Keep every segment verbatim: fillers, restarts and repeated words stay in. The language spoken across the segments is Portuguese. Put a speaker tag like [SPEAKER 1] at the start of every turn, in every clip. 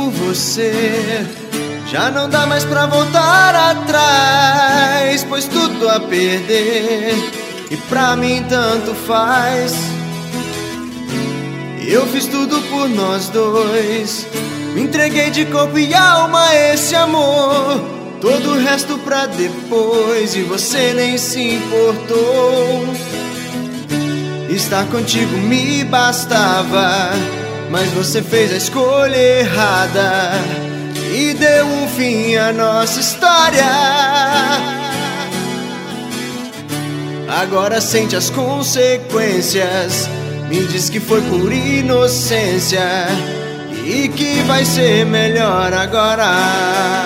[SPEAKER 1] por você. Já não dá mais pra voltar atrás, pois tudo a perder, e pra mim tanto faz. Eu fiz tudo por nós dois, me entreguei de corpo e alma a esse amor. Todo o resto pra depois, e você nem se importou. Estar contigo me bastava, mas você fez a escolha errada e deu um fim à nossa história. Agora sente as consequências, me diz que foi por inocência e que vai ser melhor agora.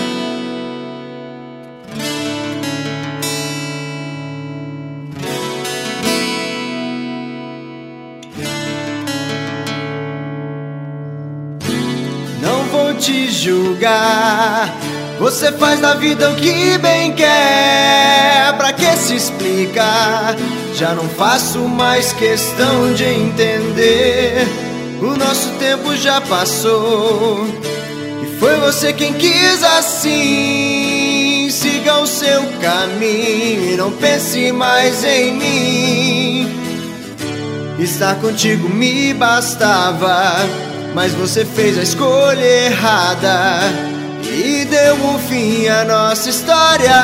[SPEAKER 1] Não vou te julgar, você faz da vida o que bem quer. Pra que se explicar? Já não faço mais questão de entender. O nosso tempo já passou e foi você quem quis assim. Siga o seu caminho e não pense mais em mim. Estar contigo me bastava, mas você fez a escolha errada e deu um fim à nossa história.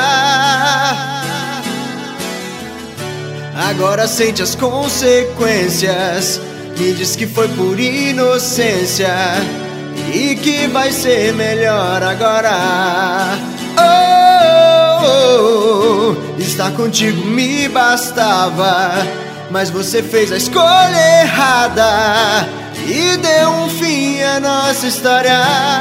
[SPEAKER 1] Agora sente as consequências, me diz que foi por inocência e que vai ser melhor agora. Oh, oh, oh. Estar contigo me bastava, mas você fez a escolha errada e deu um fim à nossa história.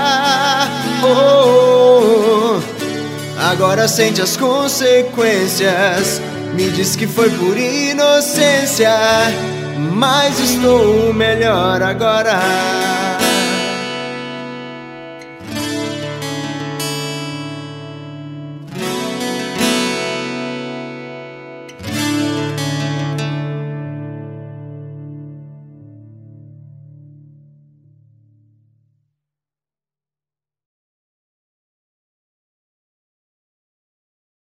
[SPEAKER 1] Oh, oh, oh. Agora sente as consequências, me diz que foi por inocência, mas estou melhor agora.